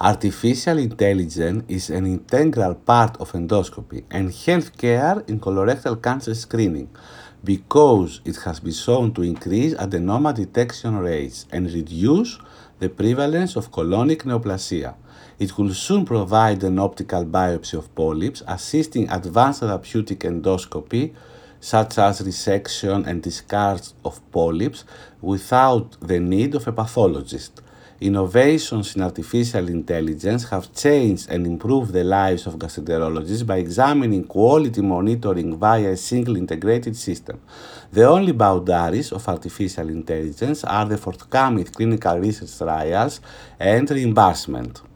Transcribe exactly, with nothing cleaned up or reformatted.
Artificial intelligence is an integral part of endoscopy and healthcare in colorectal cancer screening because it has been shown to increase adenoma detection rates and reduce the prevalence of colonic neoplasia. It will soon provide an optical biopsy of polyps, assisting advanced therapeutic endoscopy such as resection and discharge of polyps without the need of a pathologist. Innovations in artificial intelligence have changed and improved the lives of gastroenterologists by examining quality monitoring via a single integrated system. The only boundaries of artificial intelligence are the forthcoming clinical research trials and reimbursement.